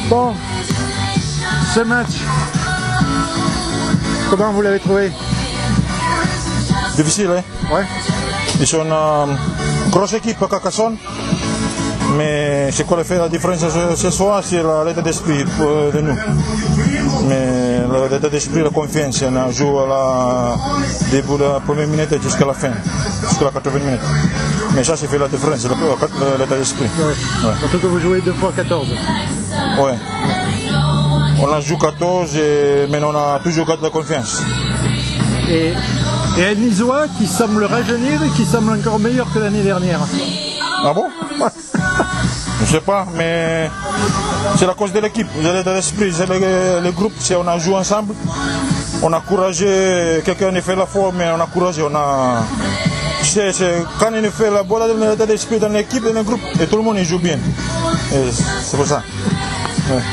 Bon, ce match, comment vous l'avez trouvé? Difficile, hein? Ouais. Ils sont une grosse équipe à Carcassonne, mais ce qui fait la différence ce soir, c'est l'état d'esprit de nous. Mais l'état d'esprit, la confiance, on a joué début de la première minute jusqu'à la fin, jusqu'à la 80 minutes. Mais ça, c'est fait la différence, l'état d'esprit. Ouais. Ouais. Surtout que vous jouez 2 fois 14. Ouais. On a joué 14, mais on a toujours gardé la confiance. Et un Niçois qui semble rajeunir et qui semble encore meilleur que l'année dernière. Ah bon? Je ne sais pas, mais c'est la cause de l'équipe, de l'état d'esprit, le groupe, on a joué ensemble, on a encouragé, quelqu'un a fait la forme, mais on a encouragé, quand on fait la bonne l'état d'esprit dans l'équipe, dans le groupe, et tout le monde joue bien. C'est pour ça.